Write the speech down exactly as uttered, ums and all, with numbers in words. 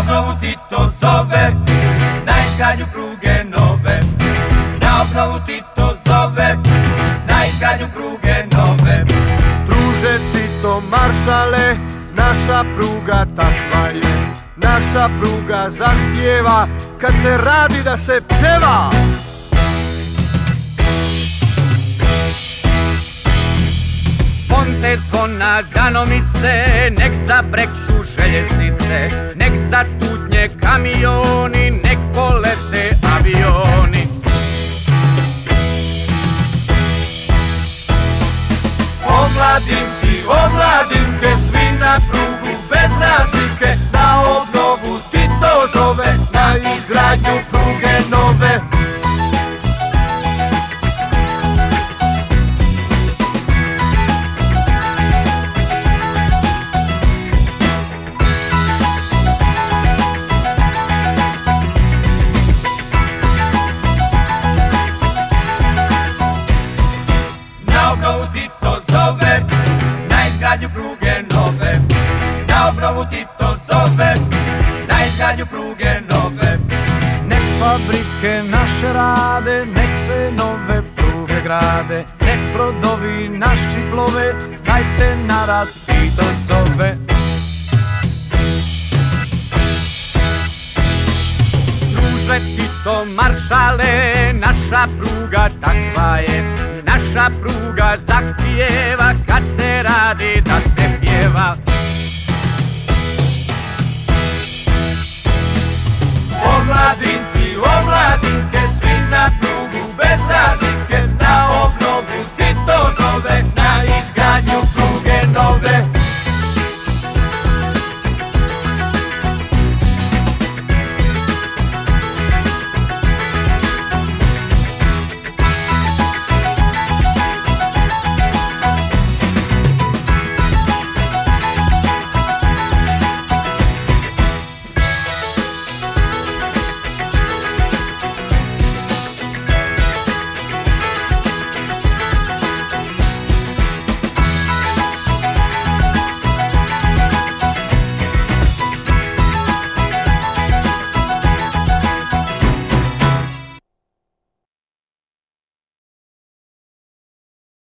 obnovu Tito zove, na izgradnju pruge nove. Na obnovu Tito zove, na izgradnju pruge nove. Druže Tito maršale, naša pruga takva je. Naša pruga zahtijeva kad se radi da se pjeva. Zvonte zvona danomice, nek zabrekću željeznice, nek zatutnje kamioni, nek polete avioni. Omladinci, omladinke, svi na prugu bez razlike, na obnovu Tito zove, na izgradnju pruge nove. Na obnovu Tito zove, na izgradnju pruge nove. Na obnovu Tito zove, na izgradnju pruge nove. Nek fabrike naše rade, nek se nove pruge grade, nek brodovi naši plove, dajte narad Tito zove. Druže Tito maršale, naša pruga takva je. Naša pruga zahtijeva kad se radi da se pjeva.